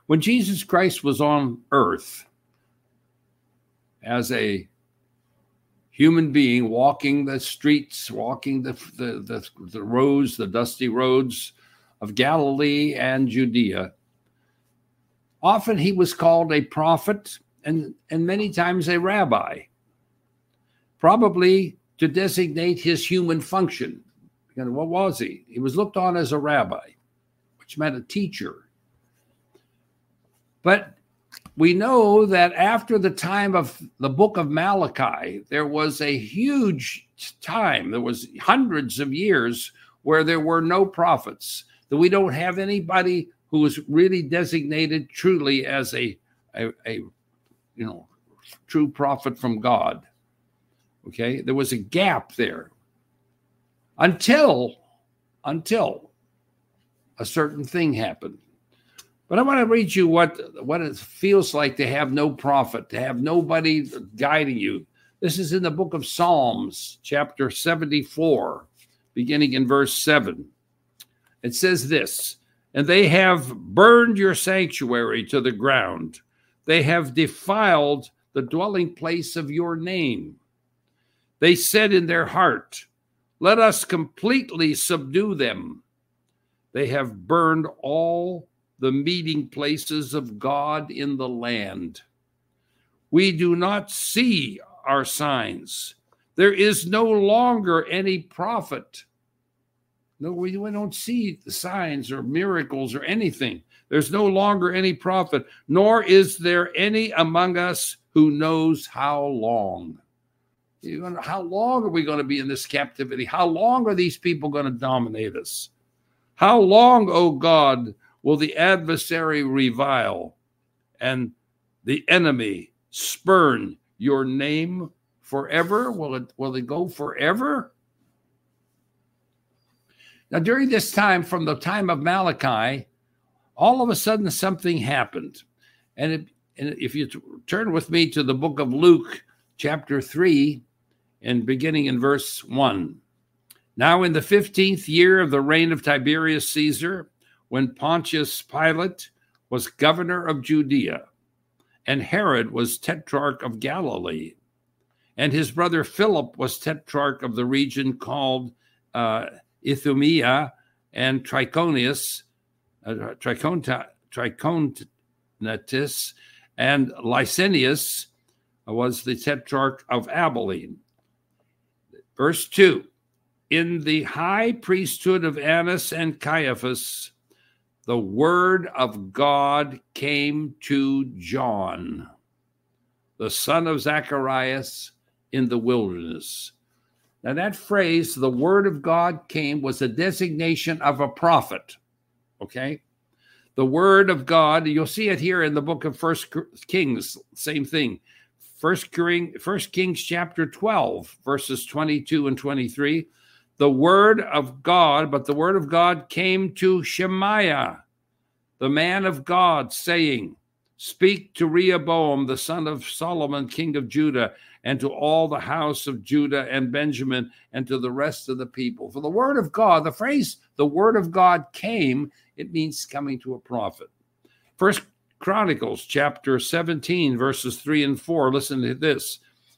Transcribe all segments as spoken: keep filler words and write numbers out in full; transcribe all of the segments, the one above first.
When Jesus Christ was on earth as a human being, walking the streets, walking the, the, the, the roads, the dusty roads of Galilee and Judea, often he was called a prophet and, and many times a rabbi, probably to designate his human function. And what was he? He was looked on as a rabbi, which meant a teacher. But we know that after the time of the book of Malachi, there was a huge time, there was hundreds of years where there were no prophets, that we don't have anybody who was really designated truly as a, a, a you know, true prophet from God. Okay, there was a gap there until, until a certain thing happened. But I want to read you what, what it feels like to have no prophet, to have nobody guiding you. This is in the book of Psalms, chapter seventy-four, beginning in verse seven. It says this, "And they have burned your sanctuary to the ground. They have defiled the dwelling place of your name. They said in their heart, 'Let us completely subdue them.' They have burned all the meeting places of God in the land. We do not see our signs. There is no longer any prophet." No, we, we don't see the signs or miracles or anything. There's no longer any prophet, nor is there any among us who knows how long. You know, how long are we going to be in this captivity? How long are these people going to dominate us? How long, O God, will the adversary revile and the enemy spurn your name forever? Will it, will it go forever? Now, during this time, from the time of Malachi, all of a sudden something happened. And, it, and if you turn with me to the book of Luke, chapter three, and beginning in verse one. "Now in the fifteenth year of the reign of Tiberius Caesar, when Pontius Pilate was governor of Judea, and Herod was tetrarch of Galilee, and his brother Philip was tetrarch of the region called uh, Ithumea and Trachonius, uh, Trichonta, Trichonatus, and Licinius was the tetrarch of Abilene." Verse two, "In the high priesthood of Annas and Caiaphas, the word of God came to John, the son of Zacharias, in the wilderness." Now that phrase, "the word of God came," was a designation of a prophet, okay? The word of God, you'll see it here in the book of First Kings, same thing. First Kings chapter twelve, verses twenty-two and twenty-three. "The word of God, but the word of God came to Shemaiah, the man of God, saying, Speak to Rehoboam, the son of Solomon, king of Judah, and to all the house of Judah and Benjamin, and to the rest of the people." For the word of God, the phrase, "the word of God came," it means coming to a prophet. First Chronicles chapter seventeen, verses three and four. Listen to this.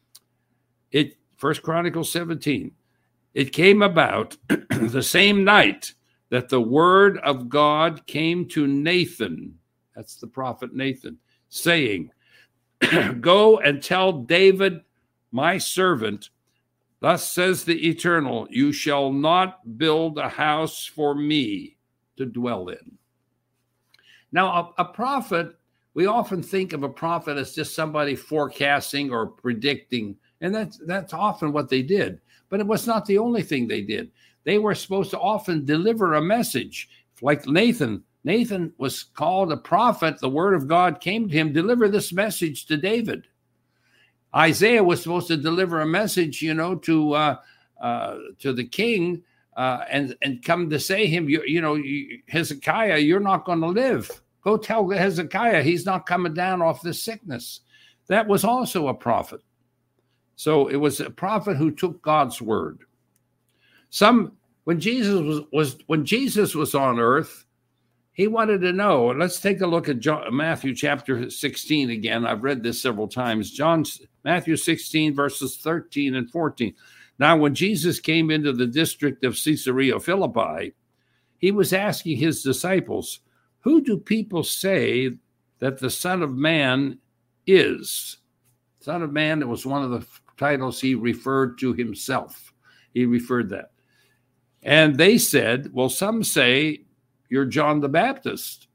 It First Chronicles seventeen. "It came about the same night that the word of God came to Nathan," that's the prophet Nathan, saying, "Go and tell David, my servant, thus says the Eternal, you shall not build a house for me to dwell in." Now, a, a prophet, we often think of a prophet as just somebody forecasting or predicting, and that's, that's often what they did. But it was not the only thing they did. They were supposed to often deliver a message. Like Nathan, Nathan was called a prophet. The word of God came to him, deliver this message to David. Isaiah was supposed to deliver a message, you know, to uh, uh, to the king, uh, and, and come to say him, you, you know, Hezekiah, you're not going to live. Go tell Hezekiah he's not coming down off this sickness. That was also a prophet. So it was a prophet who took God's word. Some when Jesus was, was when Jesus was on earth, he wanted to know. Let's take a look at John, Matthew chapter sixteen again. I've read this several times. John, Matthew sixteen, verses thirteen and fourteen. Now, when Jesus came into the district of Caesarea Philippi, he was asking his disciples, who do people say that the Son of Man is? Son of Man, it was one of the titles he referred to himself. He referred that. And they said, well, some say you're John the Baptist.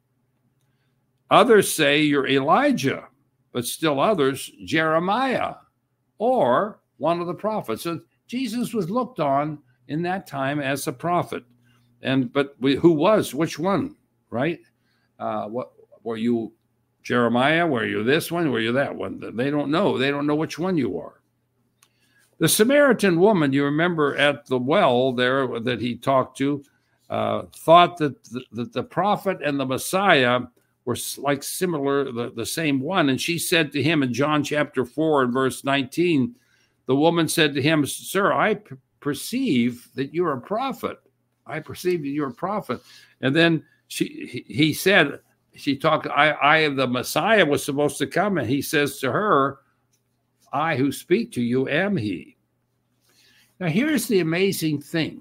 Others say you're Elijah, but still others, Jeremiah, or one of the prophets. So Jesus was looked on in that time as a prophet. And but we, who was? Which one? Right? Uh, what were you? Jeremiah? Were you this one? Were you that one? They don't know. They don't know which one you are. The Samaritan woman, you remember at the well there that he talked to, uh, thought that the, that the prophet and the Messiah were like similar, the, the same one. And she said to him in John chapter four and verse nineteen, the woman said to him, sir, I p- perceive that you're a prophet. I perceive that you're a prophet. And then she, he, he said, she talked, I, I, the Messiah was supposed to come. And he says to her, I who speak to you am he. Now, here's the amazing thing.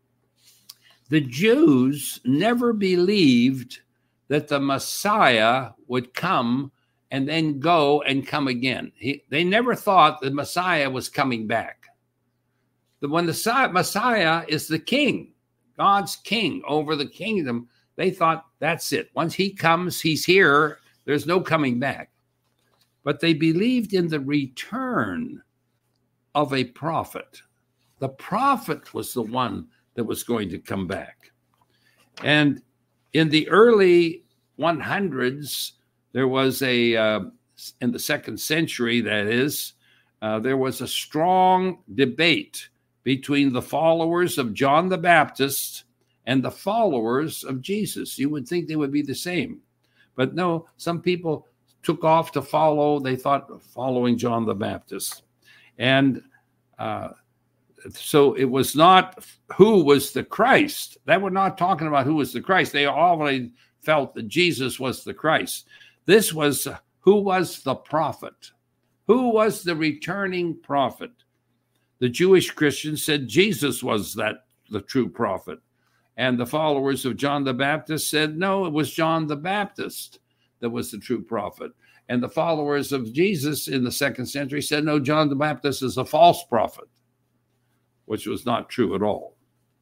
The Jews never believed that the Messiah would come and then go and come again. He, they never thought the Messiah was coming back. The, when the Messiah is the king, God's king over the kingdom, they thought that's it. Once he comes, he's here. There's no coming back. But they believed in the return of a prophet. The prophet was the one that was going to come back. And in the early hundreds, there was a, uh, in the second century, that is, uh, there was a strong debate between the followers of John the Baptist and the followers of Jesus. You would think they would be the same. But no, some people took off to follow, they thought following John the Baptist. And uh, so it was not who was the Christ. They were not talking about who was the Christ. They already felt that Jesus was the Christ. This was who was the prophet. Who was the returning prophet? The Jewish Christians said Jesus was that the true prophet. And the followers of John the Baptist said, no, it was John the Baptist that was the true prophet. And the followers of Jesus in the second century said, no, John the Baptist is a false prophet, which was not true at all.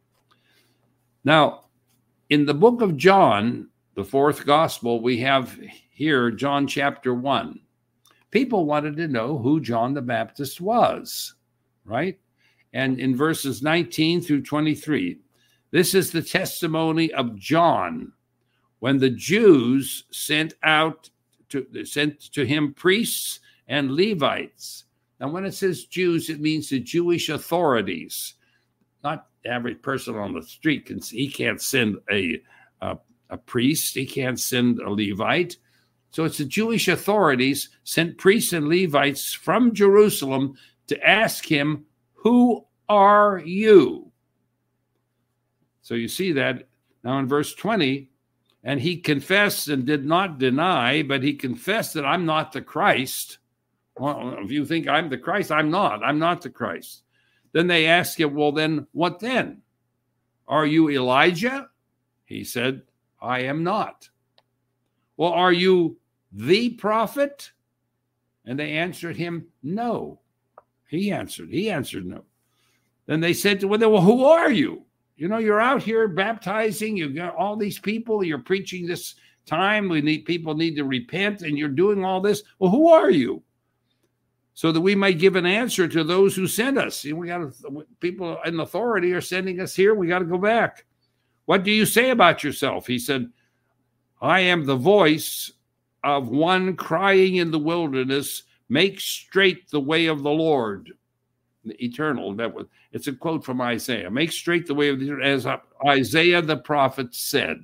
Now, in the book of John, the fourth gospel, we have here John chapter one. People wanted to know who John the Baptist was, right? And in verses nineteen through twenty-three, this is the testimony of John when the Jews sent out to sent to him priests and Levites. Now, when it says Jews, it means the Jewish authorities, not the average person on the street. Can, he can't send a, a, a priest. He can't send a Levite. So it's the Jewish authorities sent priests and Levites from Jerusalem to ask him, who are you? So you see that now in verse twenty, and he confessed and did not deny, but he confessed that I'm not the Christ. Well, if you think I'm the Christ, I'm not. I'm not the Christ. Then they asked him, well, then what then? Are you Elijah? He said, I am not. Well, are you the prophet? And they answered him, no. He answered, he answered no. Then they said to him, well, who are you? You know, you're out here baptizing. You've got all these people. You're preaching this time. We need people need to repent, and you're doing all this. Well, who are you? So that we might give an answer to those who sent us. We got people in authority are sending us here. We got to go back. What do you say about yourself? He said, I am the voice of one crying in the wilderness, make straight the way of the Lord. The eternal. That was, it's a quote from Isaiah. Make straight the way of the, as Isaiah the prophet said.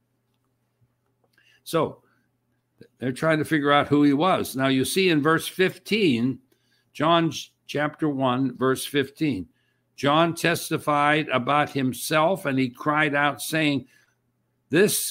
So they're trying to figure out who he was. Now you see in verse fifteen, John chapter one, verse fifteen, John testified about himself and he cried out saying, this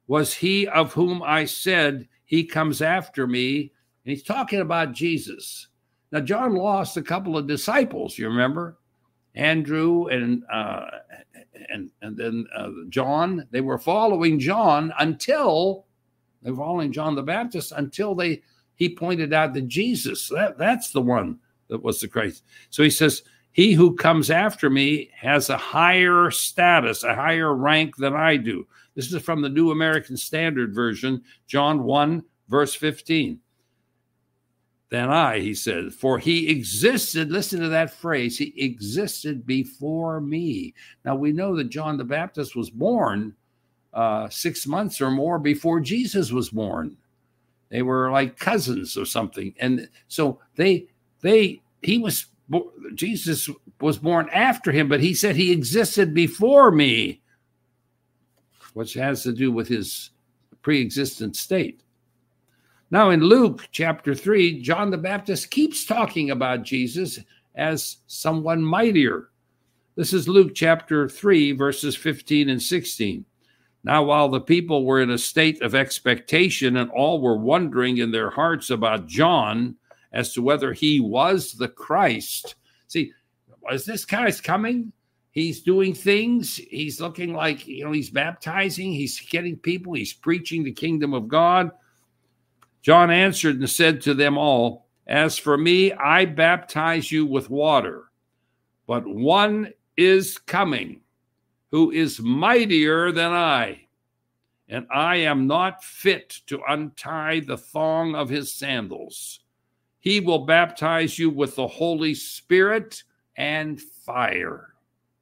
was he of whom I said, he comes after me. And he's talking about Jesus. Now, John lost a couple of disciples, you remember? Andrew and uh, and and then uh, John. They were following John until they were following John the Baptist until they he pointed out that Jesus, that, that's the one that was the Christ. So he says, he who comes after me has a higher status, a higher rank than I do. This is from the New American Standard Version, John one, verse fifteen. Than I, he said, for he existed, listen to that phrase, he existed before me. Now, we know that John the Baptist was born uh, six months or more before Jesus was born. They were like cousins or something. And so they, they, he was, Jesus was born after him, but he said he existed before me, which has to do with his pre-existent state. Now, in Luke chapter three, John the Baptist keeps talking about Jesus as someone mightier. This is Luke chapter three, verses fifteen and sixteen. Now, while the people were in a state of expectation and all were wondering in their hearts about John as to whether he was the Christ. See, is this guy's coming? He's doing things. He's looking like, you know, he's baptizing. He's getting people. He's preaching the kingdom of God. John answered and said to them all, as for me, I baptize you with water, but one is coming who is mightier than I, and I am not fit to untie the thong of his sandals. He will baptize you with the Holy Spirit and fire.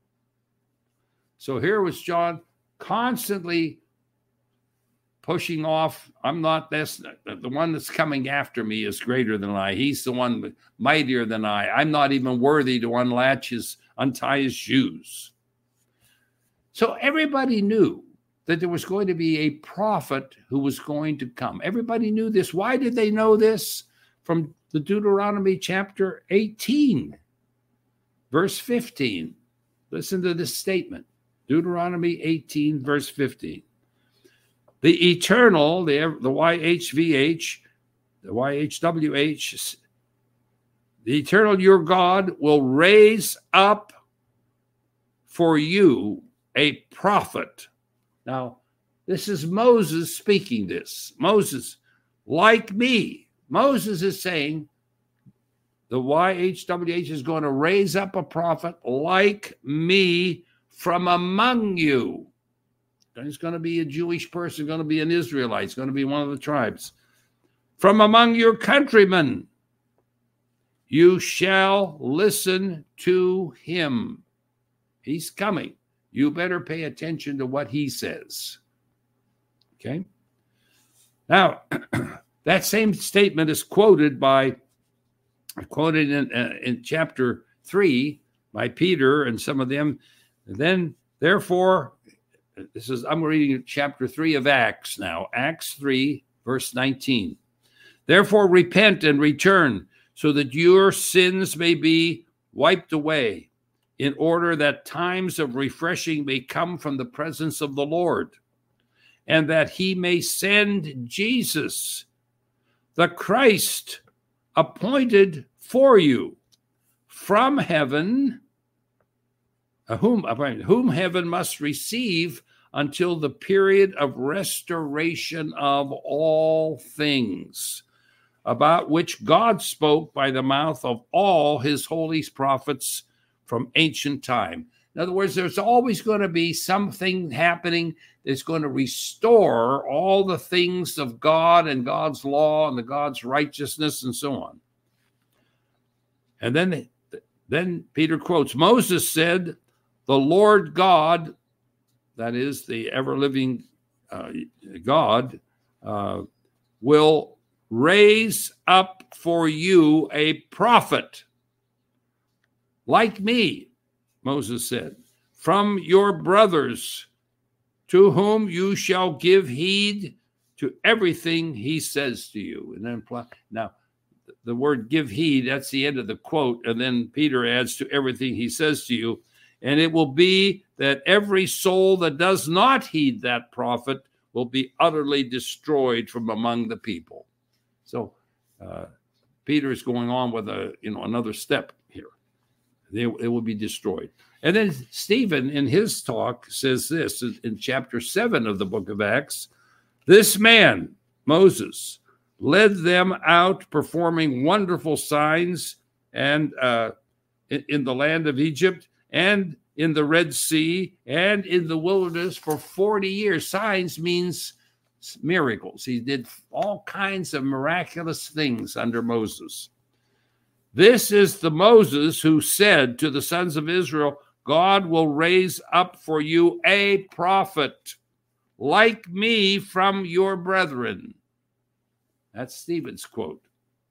So here was John constantly pushing off. I'm not this, the one that's coming after me is greater than I. He's the one mightier than I. I'm not even worthy to unlatch his, untie his shoes. So everybody knew that there was going to be a prophet who was going to come. Everybody knew this. Why did they know this? From the Deuteronomy chapter eighteen, verse fifteen. Listen to this statement. Deuteronomy eighteen, verse fifteen. The eternal, the, the Y H V H, the Y H W H, the eternal your God will raise up for you a prophet. Now, this is Moses speaking this. Moses, like me. Moses is saying the Y H W H is going to raise up a prophet like me from among you. He's going to be a Jewish person, going to be an Israelite, he's going to be one of the tribes. From among your countrymen, you shall listen to him. He's coming. You better pay attention to what he says. Okay? Now, that same statement is quoted by, quoted in, uh, in chapter three by Peter and some of them. And then, therefore, this is, I'm reading chapter three of Acts now. Acts three, verse nineteen. Therefore, repent and return so that your sins may be wiped away, in order that times of refreshing may come from the presence of the Lord, and that he may send Jesus, the Christ, appointed for you from heaven, whom, whom heaven must receive until the period of restoration of all things, about which God spoke by the mouth of all his holy prophets from ancient time. In other words, there's always going to be something happening that's going to restore all the things of God and God's law and the God's righteousness and so on. And then, then Peter quotes, Moses said, the Lord God, that is the ever-living uh, God, uh, will raise up for you a prophet like me, Moses said, from your brothers, to whom you shall give heed to everything he says to you. And then now the word give heed, that's the end of the quote. And then Peter adds to everything he says to you. And it will be that every soul that does not heed that prophet will be utterly destroyed from among the people. So uh, Peter is going on with a you know another step here. They, it will be destroyed. And then Stephen, in his talk, says this in chapter seven of the book of Acts. This man, Moses, led them out performing wonderful signs and uh, in, in the land of Egypt and in the Red Sea and in the wilderness for forty years. Signs means miracles. He did all kinds of miraculous things under Moses. This is the Moses who said to the sons of Israel, God will raise up for you a prophet like me from your brethren. That's Stephen's quote.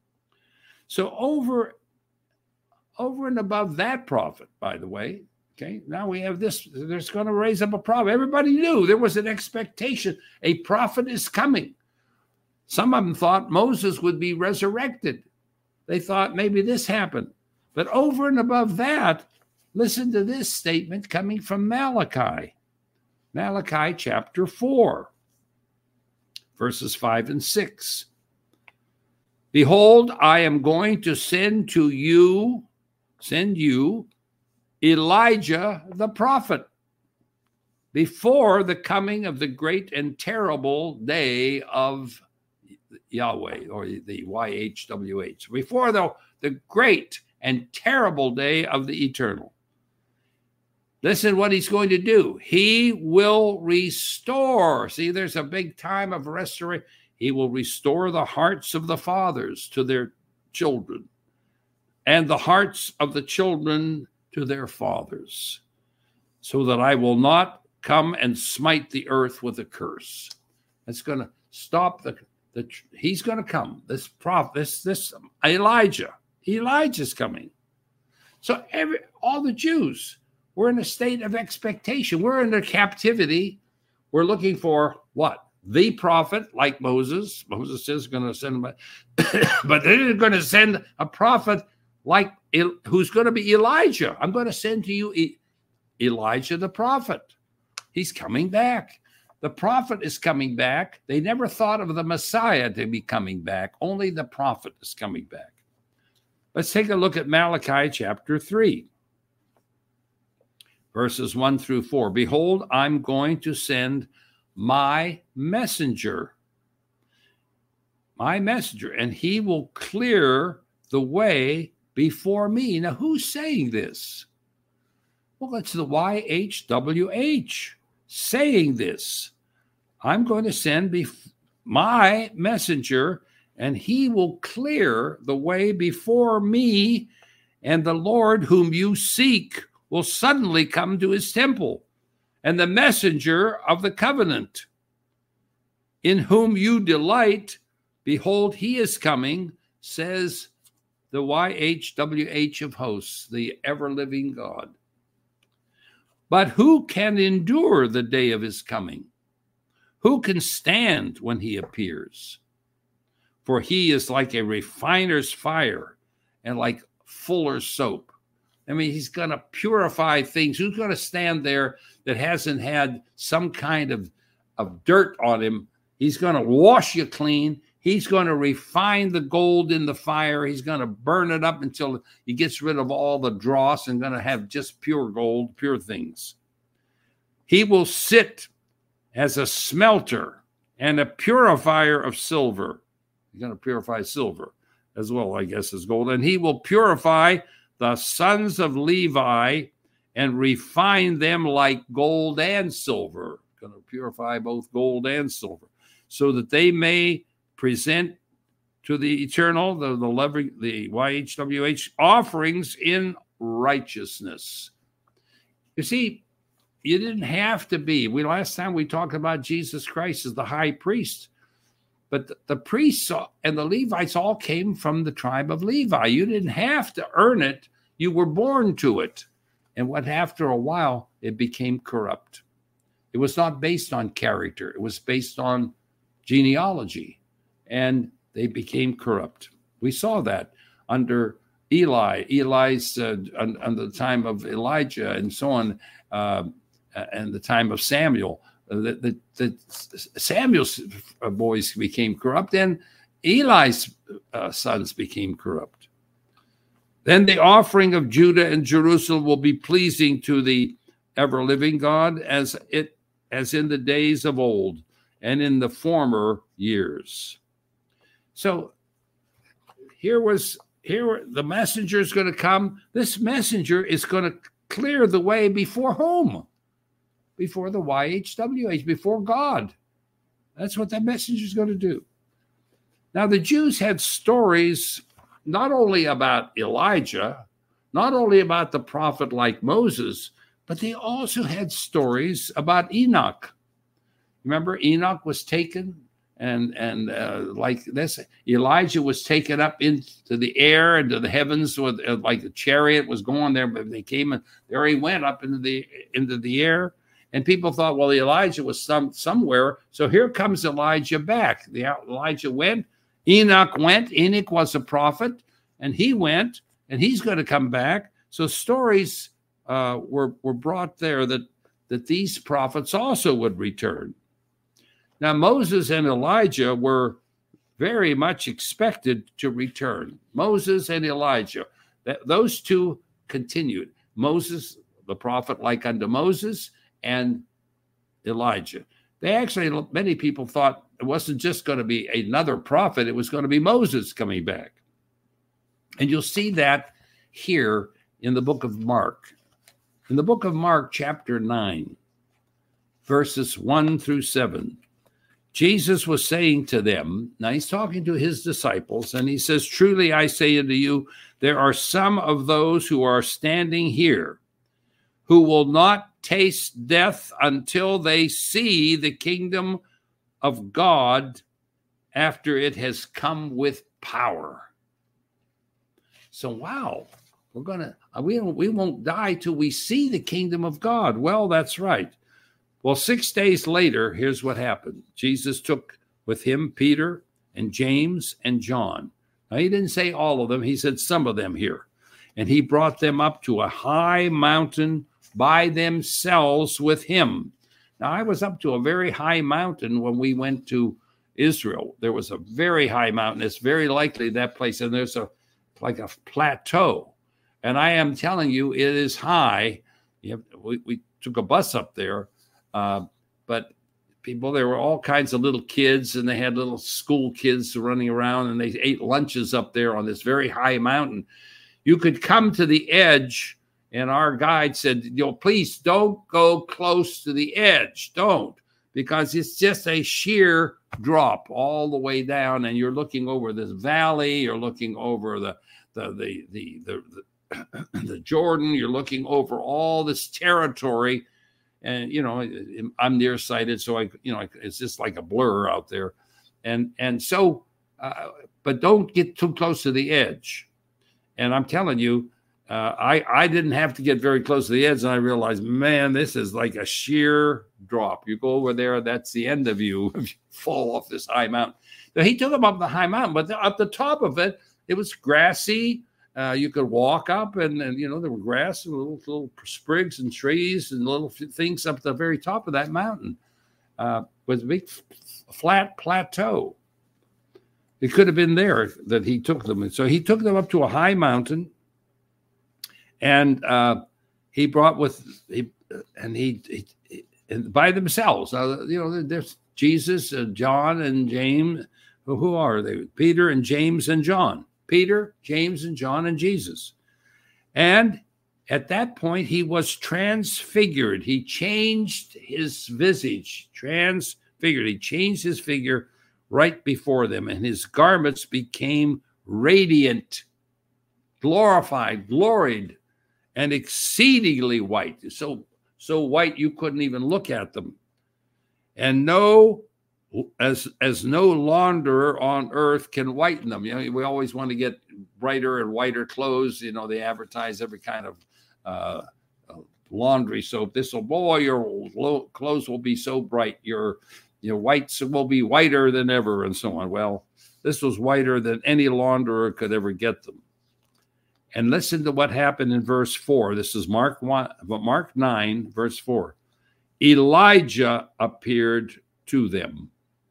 So over, over and above that prophet, by the way, okay, now we have this, there's going to raise up a prophet. Everybody knew there was an expectation. A prophet is coming. Some of them thought Moses would be resurrected. They thought maybe this happened. But over and above that, listen to this statement coming from Malachi. Malachi chapter four, verses five and six. Behold, I am going to send to you, send you Elijah the prophet before the coming of the great and terrible day of Yahweh, or the Y H W H, before the, the great and terrible day of the eternal. Listen what he's going to do. He will restore. See, there's a big time of restoration. He will restore the hearts of the fathers to their children and the hearts of the children to their fathers, so that I will not come and smite the earth with a curse. That's going to stop the, the he's going to come. This prophet, this, this Elijah, Elijah's coming. So every, all the Jews, we're in a state of expectation. We're in a captivity. We're looking for what? The prophet, like Moses. Moses is going to send him, but they're going to send a prophet like who's going to be Elijah. I'm going to send to you e- Elijah the prophet. He's coming back. The prophet is coming back. They never thought of the Messiah to be coming back. Only the prophet is coming back. Let's take a look at Malachi chapter three. Verses one through four. Behold, I'm going to send my messenger, my messenger, and he will clear the way before me. Now, who's saying this? Well, it's the Y H W H saying this. I'm going to send bef- my messenger, and he will clear the way before me, and the Lord whom you seek will suddenly come to his temple, and the messenger of the covenant, in whom you delight, behold, he is coming, says the Y H W H of hosts, the ever-living God. But who can endure the day of his coming? Who can stand when he appears? For he is like a refiner's fire and like fuller's soap. I mean, he's going to purify things. Who's going to stand there that hasn't had some kind of, of dirt on him? He's going to wash you clean. He's going to refine the gold in the fire. He's going to burn it up until he gets rid of all the dross and going to have just pure gold, pure things. He will sit as a smelter and a purifier of silver. He's going to purify silver as well, I guess, as gold. And he will purify the sons of Levi and refine them like gold and silver. Going to purify both gold and silver, so that they may present to the eternal, the, the, the Y H W H, offerings in righteousness. You see, you didn't have to be. We last time we talked about Jesus Christ as the high priest. But the, the priests and the Levites all came from the tribe of Levi. You didn't have to earn it. You were born to it. And what after a while, it became corrupt. It was not based on character. It was based on genealogy. And they became corrupt. We saw that under Eli, Eli's, uh, under the time of Elijah and so on, uh, and the time of Samuel. the, the, the Samuel's boys became corrupt, and Eli's uh, sons became corrupt. Then the offering of Judah and Jerusalem will be pleasing to the ever-living God as it as in the days of old and in the former years. So here was here the messenger is going to come. This messenger is going to clear the way before whom? Before the Y H W H, before God. That's what that messenger is going to do. Now, the Jews had stories not only about Elijah, not only about the prophet like Moses, but they also had stories about Enoch. Remember, Enoch was taken, and and uh, like this, Elijah was taken up into the air, into the heavens, with uh, like the chariot was going there, but they came and there he went up into the into the air. And people thought, well, Elijah was some somewhere, so here comes Elijah back. The Elijah went, Enoch went. Enoch was a prophet, and he went, and he's going to come back. So stories uh, were were brought there that that these prophets also would return. Now, Moses and Elijah were very much expected to return. Moses and Elijah, th- those two continued. Moses, the prophet like unto Moses, and Elijah. They actually, many people thought it wasn't just going to be another prophet, it was going to be Moses coming back. And you'll see that here in the book of Mark. In the book of Mark, chapter nine, verses one through seven, Jesus was saying to them, now he's talking to his disciples, and he says, truly I say unto you, there are some of those who are standing here who will not taste death until they see the kingdom of God after it has come with power. So, wow, we're going to, we, we won't die till we see the kingdom of God. Well, that's right. Well, six days later, here's what happened. Jesus took with him Peter and James and John. Now, he didn't say all of them. He said some of them here. And he brought them up to a high mountain by themselves with him. Now, I was up to a very high mountain when we went to Israel. There was a very high mountain. It's very likely that place. And there's a like a plateau. And I am telling you, it is high. You have, we, we took a bus up there. Uh, but people, there were all kinds of little kids, and they had little school kids running around, and they ate lunches up there on this very high mountain. You could come to the edge, and our guide said, you know, please don't go close to the edge. Don't, because it's just a sheer drop all the way down, and you're looking over this valley, you're looking over the the the the the, the, the Jordan, you're looking over all this territory. And, you know, I'm nearsighted, so I, you know, it's just like a blur out there. And, and so, uh, but don't get too close to the edge. And I'm telling you, uh, I, I didn't have to get very close to the edge. And I realized, man, this is like a sheer drop. You go over there, that's the end of you if you fall off this high mountain. So he took them up the high mountain, but up the top of it, it was grassy. Uh, you could walk up, and, and you know, there were grass and little little sprigs and trees and little things up at the very top of that mountain, uh, with a big f- flat plateau. It could have been there that he took them, and so he took them up to a high mountain, and uh, he brought with he and he, he, he and by themselves. Uh, you know, there's Jesus, uh, John, and James. Well, who are they? Peter and James and John. Peter, James, and John, and Jesus. And at that point, he was transfigured. He changed his visage, transfigured. He changed his figure right before them, and his garments became radiant, glorified, gloried, and exceedingly white. So, so white you couldn't even look at them. And no As as no launderer on earth can whiten them. You know, we always want to get brighter and whiter clothes. You know, they advertise every kind of uh, laundry soap. This will, boy, your clothes will be so bright. Your your whites will be whiter than ever, and so on. Well, this was whiter than any launderer could ever get them. And listen to what happened in verse four. This is Mark one, Mark nine, verse four. Elijah appeared to them,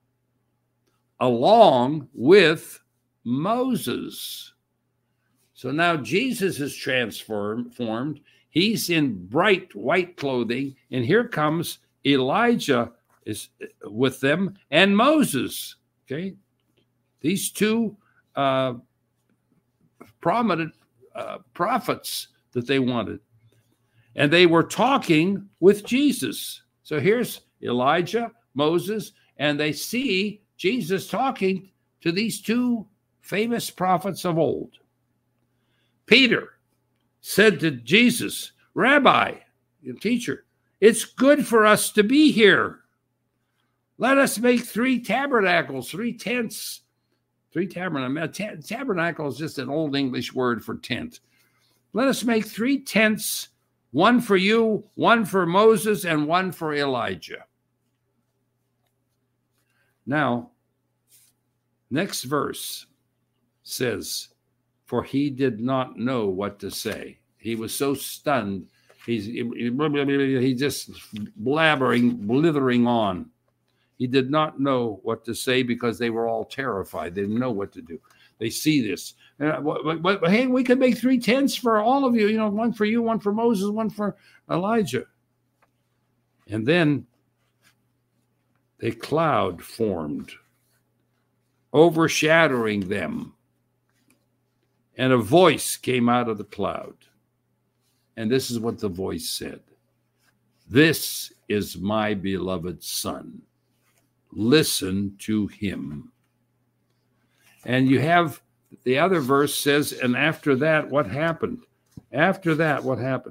along with Moses. So now Jesus is transformed. He's in bright white clothing, and here comes Elijah is with them and Moses. Okay, these two uh, prominent uh, prophets that they wanted, and they were talking with Jesus. So here's Elijah, Moses, and they see Jesus talking to these two famous prophets of old. Peter said to Jesus, "Rabbi, teacher, it's good for us to be here. Let us make three tabernacles, three tents." Three tabernacles. Tabernacle is just an old English word for tent. Let us make three tents, one for you, one for Moses, and one for Elijah. Now, next verse says, for he did not know what to say. He was so stunned. He's he just blabbering, blithering on. He did not know what to say because they were all terrified. They didn't know what to do. They see this. Uh, but, but, but hey, we could make three tents for all of you. You know, one for you, one for Moses, one for Elijah. And then a cloud formed, overshadowing them. And a voice came out of the cloud. And this is what the voice said. "This is my beloved Son. Listen to him." And you have the other verse says, and after that, what happened? After that, what happened?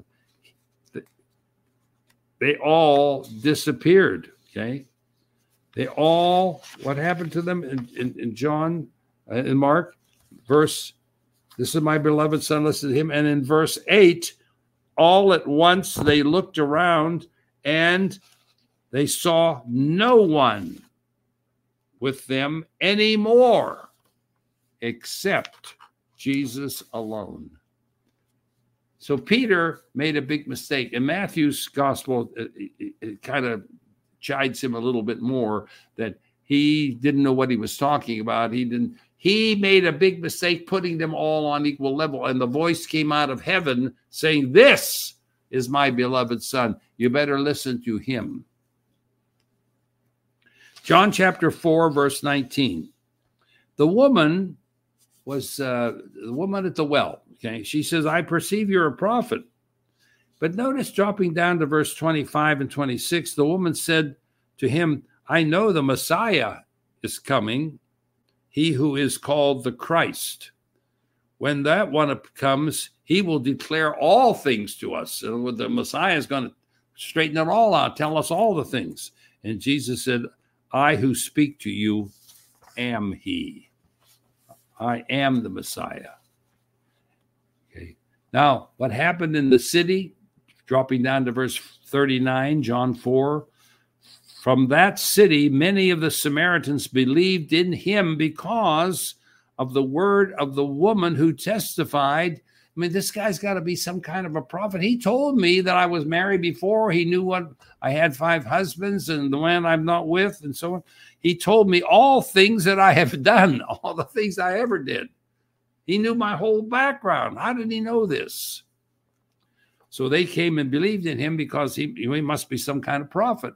They all disappeared, okay? They all, what happened to them in, in, in John, uh, in Mark, verse, "This is my beloved Son, listen to him." And in verse eight, all at once they looked around and they saw no one with them anymore except Jesus alone. So Peter made a big mistake. In Matthew's gospel, it, it, it kind of chides him a little bit more that he didn't know what he was talking about. He didn't. He made a big mistake putting them all on equal level. And the voice came out of heaven saying, "This is my beloved Son. You better listen to him." John chapter four, verse nineteen. The woman was uh, the woman at the well. Okay, she says, "I perceive you're a prophet." But notice dropping down to verse twenty-five and twenty-six, the woman said to him, "I know the Messiah is coming, he who is called the Christ. When that one comes, he will declare all things to us." And the Messiah is going to straighten it all out, tell us all the things. And Jesus said, "I who speak to you am he." I am the Messiah. Okay. Now, what happened in the city? Dropping down to verse thirty-nine, John four. From that city, many of the Samaritans believed in him because of the word of the woman who testified. I mean, this guy's got to be some kind of a prophet. He told me that I was married before. He knew what I had five husbands and the one I'm not with and so on. He told me all things that I have done, all the things I ever did. He knew my whole background. How did he know this? So they came and believed in him because he, he must be some kind of prophet.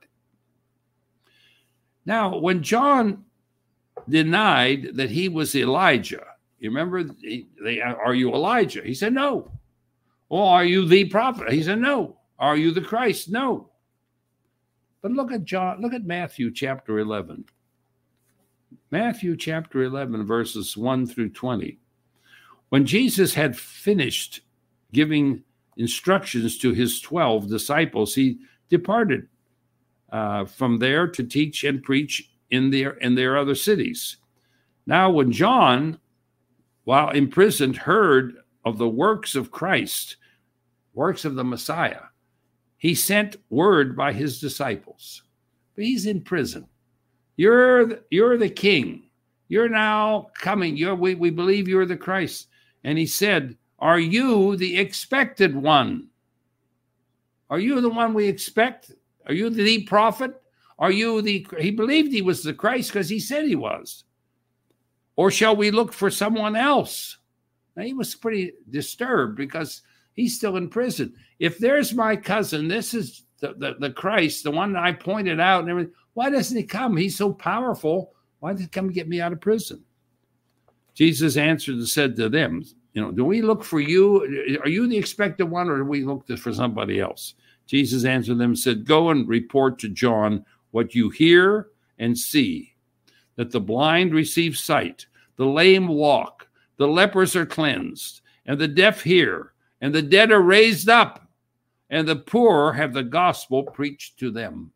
Now, when John denied that he was Elijah, you remember, he, they, "Are you Elijah?" He said, "No." "Well, are you the prophet?" He said, "No." "Are you the Christ?" "No." But look at John, look at Matthew chapter eleven. Matthew chapter eleven, verses one through twenty. When Jesus had finished giving instructions to his twelve disciples, he departed uh, from there to teach and preach in their, in their other cities. Now, when John, while imprisoned, heard of the works of Christ, works of the Messiah, he sent word by his disciples. But he's in prison. You're the, you're the king. You're now coming. You're, we, we believe you're the Christ. And he said, "Are you the expected one? Are you the one we expect? Are you the prophet? Are you the, he believed he was the Christ because he said he was. Or shall we look for someone else? Now, he was pretty disturbed because he's still in prison. If there's my cousin, this is the, the, the Christ, the one that I pointed out and everything, why doesn't he come? He's so powerful. Why did he come get me out of prison? Jesus answered and said to them, you know, do we look for you? Are you the expected one, or do we look for somebody else? Jesus answered them and said, go and report to John what you hear and see, that the blind receive sight, the lame walk, the lepers are cleansed, and the deaf hear, and the dead are raised up, and the poor have the gospel preached to them.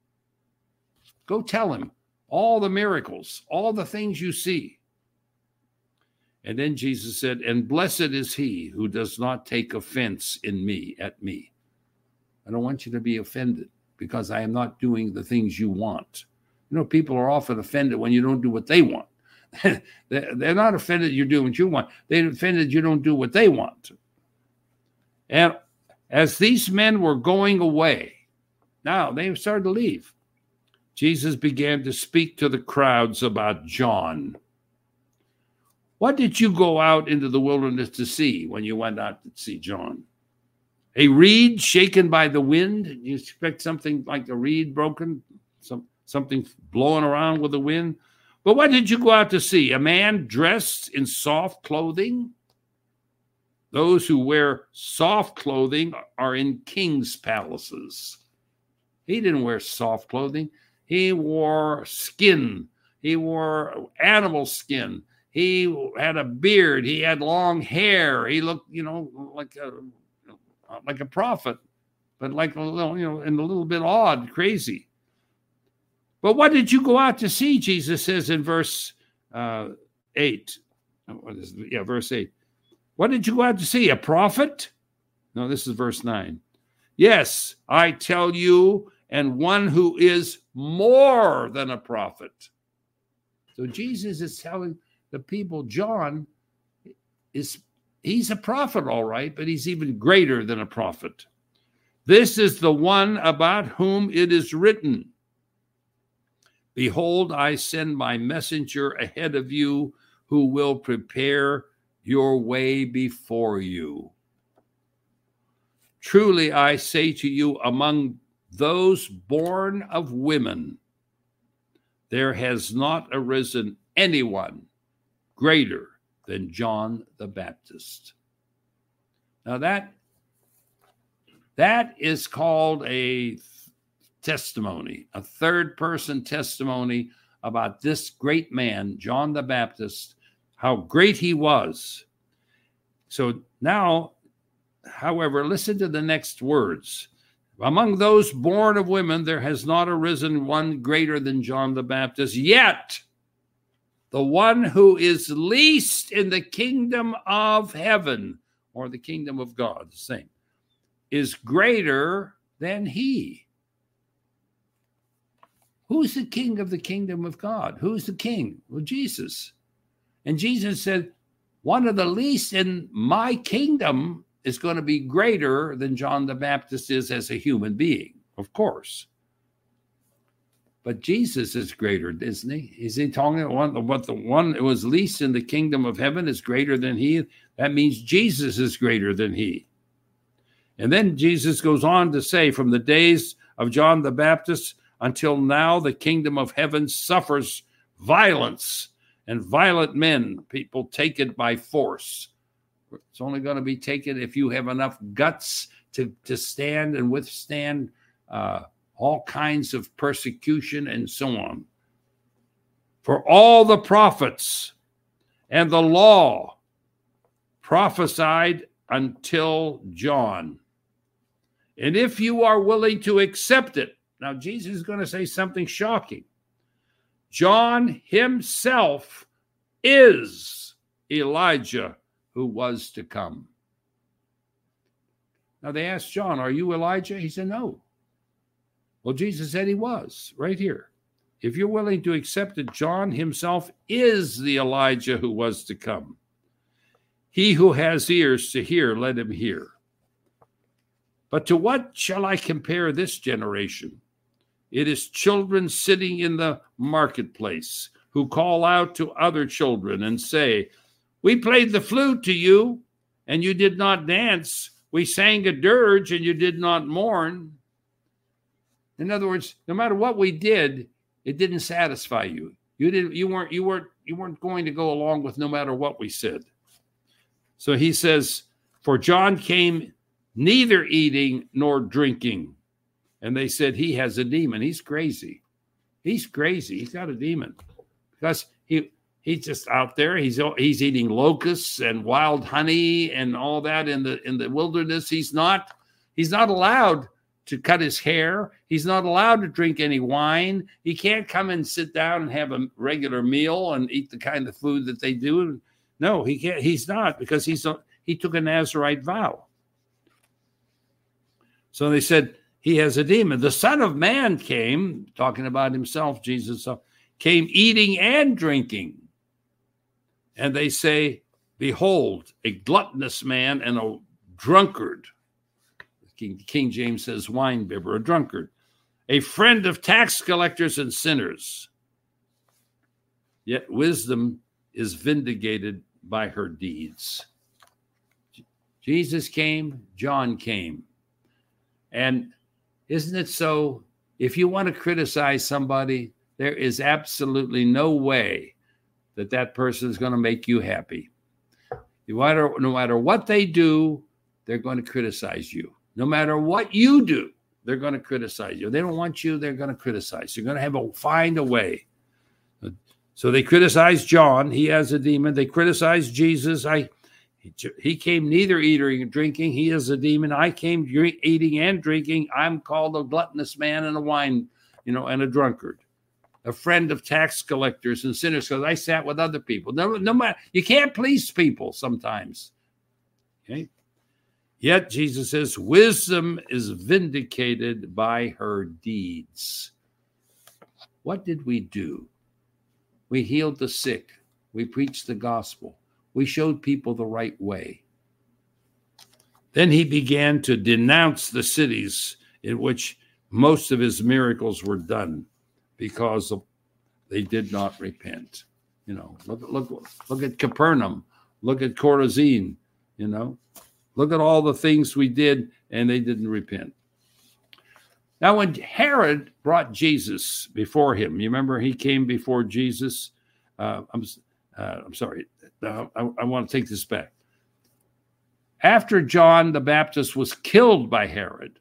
Go tell him all the miracles, all the things you see. And then Jesus said, and blessed is he who does not take offense in me, at me. I don't want you to be offended because I am not doing the things you want. You know, people are often offended when you don't do what they want. They're not offended you're doing what you want. They're offended you don't do what they want. And as these men were going away, now they started to leave, Jesus began to speak to the crowds about John. What did you go out into the wilderness to see when you went out to see John? A reed shaken by the wind? You expect something like a reed broken, some, something blowing around with the wind? But what did you go out to see? A man dressed in soft clothing? Those who wear soft clothing are in king's palaces. He didn't wear soft clothing. He wore skin. He wore animal skin. He had a beard. He had long hair. He looked, you know, like a like a prophet, but like a little, you know, and a little bit odd, crazy. But what did you go out to see? Jesus says in verse uh, eight. What is it? Yeah, verse eight. What did you go out to see? A prophet? No, this is verse nine. Yes, I tell you, and one who is more than a prophet. So Jesus is telling the people, John is, he's a prophet, all right, but he's even greater than a prophet. This is the one about whom it is written, behold, I send my messenger ahead of you who will prepare your way before you. Truly, I say to you, among those born of women, there has not arisen anyone greater than John the Baptist. Now that, that is called a testimony, a third-person testimony about this great man, John the Baptist, how great he was. So now, however, listen to the next words. Among those born of women, there has not arisen one greater than John the Baptist, yet the one who is least in the kingdom of heaven, or the kingdom of God, the same, is greater than he. Who's the king of the kingdom of God? Who's the king? Well, Jesus. And Jesus said, one of the least in my kingdom is going to be greater than John the Baptist is as a human being, of course. But Jesus is greater, isn't he? Is he talking about what the one who was least in the kingdom of heaven is greater than he? That means Jesus is greater than he. And then Jesus goes on to say, from the days of John the Baptist until now, the kingdom of heaven suffers violence, and violent men, people take it by force. It's only going to be taken if you have enough guts to, to stand and withstand uh, all kinds of persecution and so on. For all the prophets and the law prophesied until John. And if you are willing to accept it, now Jesus is going to say something shocking. John himself is Elijah who was to come. Now they asked John, are you Elijah? He said, no. Well, Jesus said he was, right here. If you're willing to accept it, John himself is the Elijah who was to come. He who has ears to hear, let him hear. But to what shall I compare this generation? It is children sitting in the marketplace who call out to other children and say, we played the flute to you, and you did not dance. We sang a dirge, and you did not mourn. In other words, no matter what we did, it didn't satisfy you. You didn't. You weren't. You weren't. You weren't going to go along with no matter what we said. So he says, for John came neither eating nor drinking. And they said, he has a demon. He's crazy. He's crazy. He's got a demon. Because he he's just out there. He's he's eating locusts and wild honey and all that in the in the wilderness. He's not he's not allowed to cut his hair. He's not allowed to drink any wine. He can't come and sit down and have a regular meal and eat the kind of food that they do. No, he can't. He's not, because he's a, he took a Nazirite vow. So they said, he has a demon. The Son of Man came, talking about himself, Jesus, came eating and drinking. And they say, behold, a gluttonous man and a drunkard. King, King James says wine bibber, a drunkard, a friend of tax collectors and sinners. Yet wisdom is vindicated by her deeds. Jesus came, John came. And isn't it so? If you want to criticize somebody, there is absolutely no way that that person is going to make you happy. No matter, no matter what they do, they're going to criticize you. No matter what you do, they're going to criticize you. They don't want you, they're going to criticize. You're going to have to find a way. So they criticize John. He has a demon. They criticize Jesus. I, he came neither eating nor drinking. He is a demon. I came drink, eating and drinking. I'm called a gluttonous man and a wine, you know, and a drunkard, a friend of tax collectors and sinners, because I sat with other people. No, no matter, you can't please people sometimes. Okay. Yet Jesus says, wisdom is vindicated by her deeds. What did we do? We healed the sick. We preached the gospel. We showed people the right way. Then he began to denounce the cities in which most of his miracles were done because of, they did not repent. You know, look, look, look at Capernaum. Look at Chorazin, you know. Look at all the things we did, and they didn't repent. Now, when Herod brought Jesus before him, you remember he came before Jesus. Uh, I'm, uh, I'm sorry. Uh, I, I want to take this back. After John the Baptist was killed by Herod,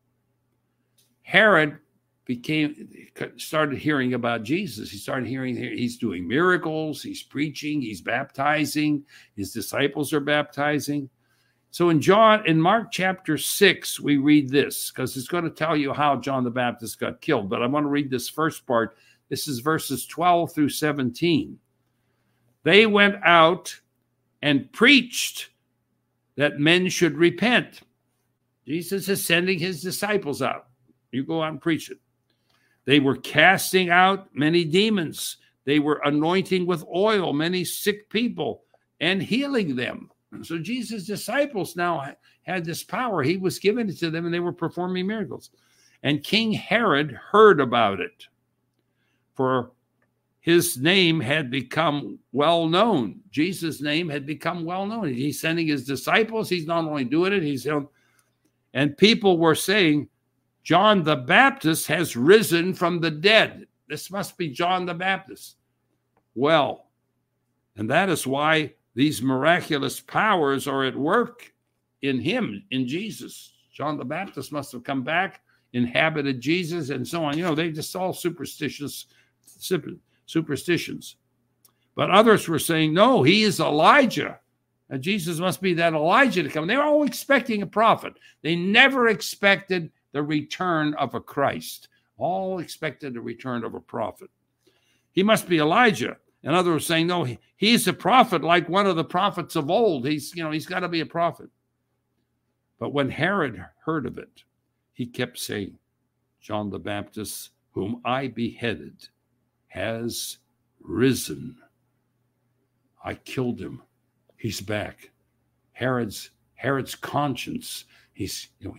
Herod became started hearing about Jesus. He started hearing he's doing miracles, he's preaching, he's baptizing, his disciples are baptizing. So in John, in Mark chapter six, we read this, because it's going to tell you how John the Baptist got killed. But I want to read this first part. This is verses twelve through seventeen. They went out and preached that men should repent. Jesus is sending his disciples out. You go out and preach it. They were casting out many demons. They were anointing with oil many sick people and healing them. So Jesus' disciples now had this power. He was giving it to them, and they were performing miracles. And King Herod heard about it, for his name had become well known. Jesus' name had become well known. He's sending his disciples. He's not only doing it, he's and people were saying, John the Baptist has risen from the dead. This must be John the Baptist. Well, and that is why these miraculous powers are at work in him, in Jesus. John the Baptist must have come back, inhabited Jesus, and so on. You know, they just all superstitious superstitions. But others were saying, no, he is Elijah. And Jesus must be that Elijah to come. They were all expecting a prophet. They never expected the return of a Christ. All expected the return of a prophet. He must be Elijah. And others were saying, no, he, he's a prophet like one of the prophets of old. He's, you know, he's got to be a prophet. But when Herod heard of it, he kept saying, John the Baptist, whom I beheaded, has risen. I killed him. He's back. Herod's Herod's conscience. He's, you know, he's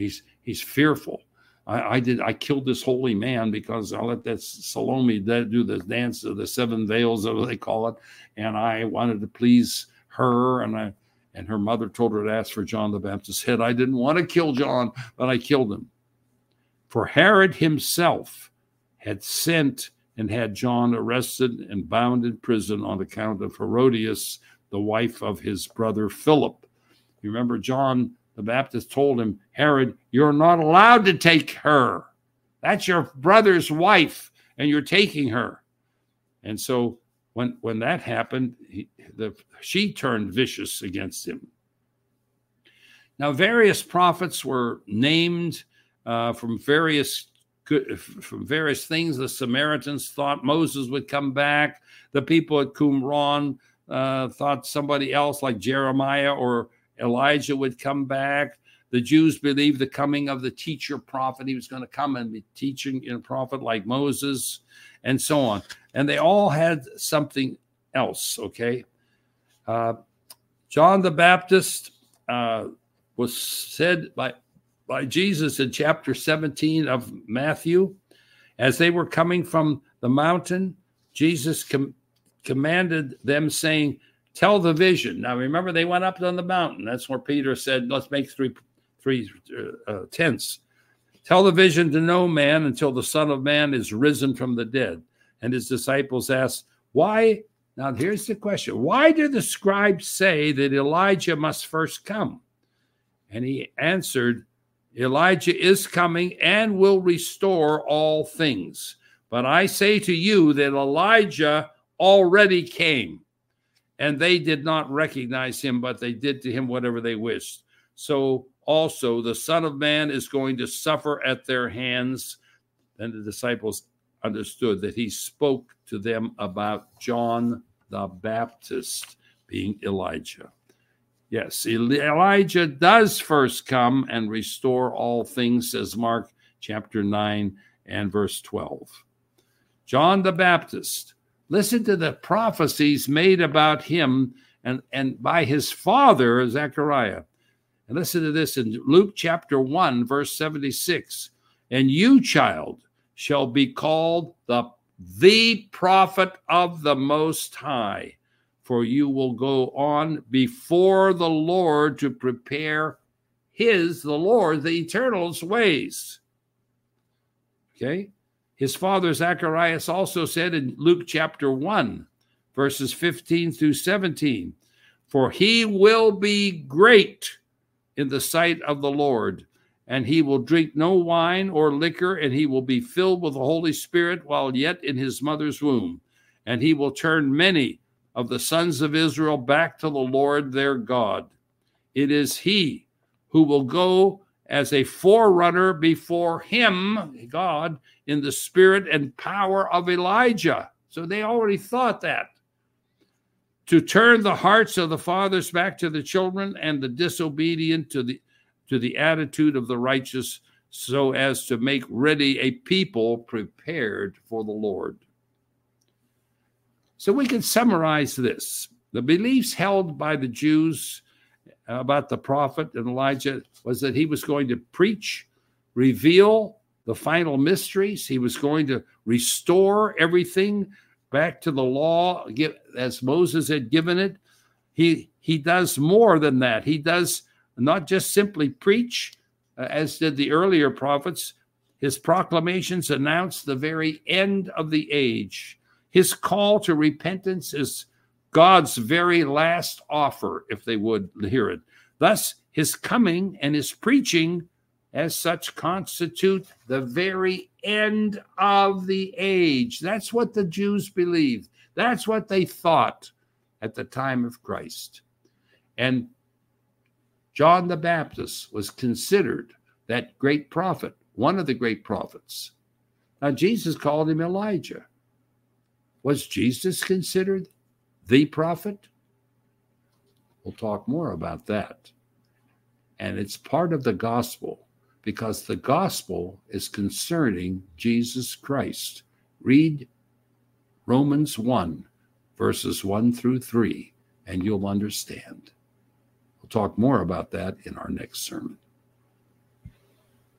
He's fearful. I, I did. I killed this holy man because I let that Salome do the dance of the seven veils, as they call it, and I wanted to please her. And I and her mother told her to ask for John the Baptist's head. I didn't want to kill John, but I killed him. For Herod himself had sent and had John arrested and bound in prison on account of Herodias, the wife of his brother Philip. You remember John the Baptist told him, Herod, you're not allowed to take her. That's your brother's wife, and you're taking her. And so when, when that happened, he, the, she turned vicious against him. Now, various prophets were named uh, from various from various things. The Samaritans thought Moses would come back. The people at Qumran uh, thought somebody else like Jeremiah or Elijah would come back. The Jews believed the coming of the teacher prophet. He was going to come and be teaching in a prophet like Moses, and so on. And they all had something else, okay? Uh, John the Baptist uh, was said by, by Jesus in chapter seventeen of Matthew. As they were coming from the mountain, Jesus com- commanded them, saying, tell the vision. Now, remember, they went up on the mountain. That's where Peter said, let's make three, three uh, uh, tents. Tell the vision to no man until the Son of Man is risen from the dead. And his disciples asked, why? Now, here's the question. Why do the scribes say that Elijah must first come? And he answered, Elijah is coming and will restore all things. But I say to you that Elijah already came. And they did not recognize him, but they did to him whatever they wished. So also the Son of Man is going to suffer at their hands. Then the disciples understood that he spoke to them about John the Baptist being Elijah. Yes, Elijah does first come and restore all things, says Mark chapter nine and verse twelve. John the Baptist, listen to the prophecies made about him and, and by his father, Zechariah. And listen to this in Luke chapter one, verse seventy-six. And you, child, shall be called the, the prophet of the Most High, for you will go on before the Lord to prepare his, the Lord, the Eternal's ways. Okay? His father Zacharias also said in Luke chapter one, verses fifteen through seventeen, for he will be great in the sight of the Lord, and he will drink no wine or liquor, and he will be filled with the Holy Spirit while yet in his mother's womb. And he will turn many of the sons of Israel back to the Lord their God. It is he who will go as a forerunner before him, God, in the spirit and power of Elijah. So they already thought that. To turn the hearts of the fathers back to the children and the disobedient to the, to the attitude of the righteous, so as to make ready a people prepared for the Lord. So we can summarize this. The beliefs held by the Jews about the prophet and Elijah was that he was going to preach, reveal the final mysteries. He was going to restore everything back to the law as Moses had given it. He, he does more than that. He does not just simply preach, uh, as did the earlier prophets. His proclamations announce the very end of the age. His call to repentance is God's very last offer, if they would hear it. Thus, his coming and his preaching as such constitute the very end of the age. That's what the Jews believed. That's what they thought at the time of Christ. And John the Baptist was considered that great prophet, one of the great prophets. Now, Jesus called him Elijah. Was Jesus considered the prophet? We'll talk more about that. And it's part of the gospel, because the gospel is concerning Jesus Christ. Read Romans one, verses one through three, and you'll understand. We'll talk more about that in our next sermon.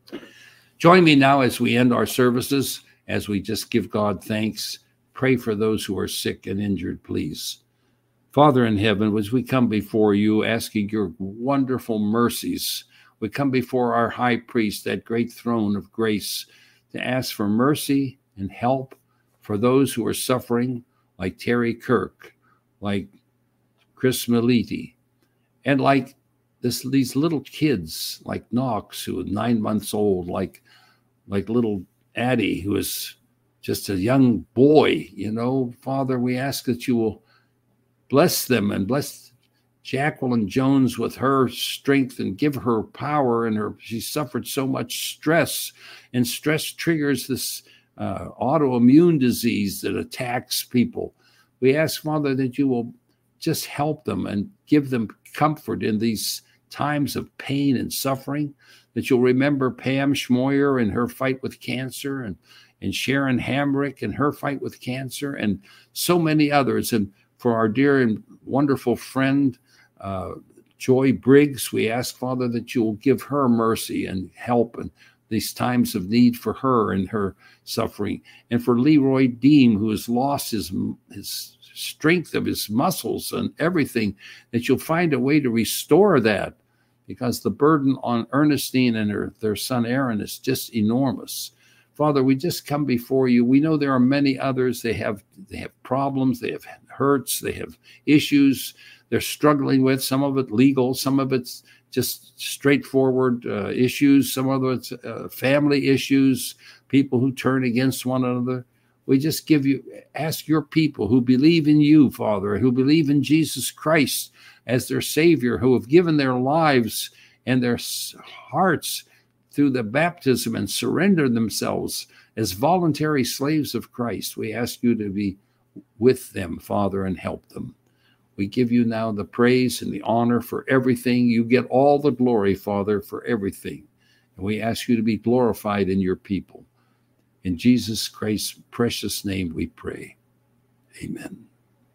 Join me now as we end our services, as we just give God thanks. Pray for those who are sick and injured, please. Father in heaven, as we come before you, asking your wonderful mercies, we come before our high priest, that great throne of grace, to ask for mercy and help for those who are suffering, like Terry Kirk, like Chris Meliti, and like this, these little kids, like Knox, who was nine months old, like, like little Addie, who is just a young boy. You know, Father, we ask that you will bless them and bless Jacqueline Jones with her strength and give her power. And her, she suffered so much stress, and stress triggers this uh, autoimmune disease that attacks people. We ask, Father, that you will just help them and give them comfort in these times of pain and suffering, that you'll remember Pam Schmoyer and her fight with cancer, and, and Sharon Hamrick and her fight with cancer, and so many others. And for our dear and wonderful friend, uh, Joy Briggs, we ask, Father, that you will give her mercy and help in these times of need for her and her suffering. And for Leroy Deem, who has lost his, his strength of his muscles and everything, that you'll find a way to restore that, because the burden on Ernestine and her, their son Aaron is just enormous. Father, we just come before you. We know there are many others. They have they have problems, they have hurts, they have issues they're struggling with, some of it legal, some of it's just straightforward uh, issues, some of it's uh, family issues, people who turn against one another. We just give you, ask your people who believe in you, Father, who believe in Jesus Christ as their Savior, who have given their lives and their hearts through the baptism and surrendered themselves as voluntary slaves of Christ. We ask you to be with them, Father, and help them. We give you now the praise and the honor for everything. You get all the glory, Father, for everything. And we ask you to be glorified in your people. In Jesus Christ's precious name we pray. Amen.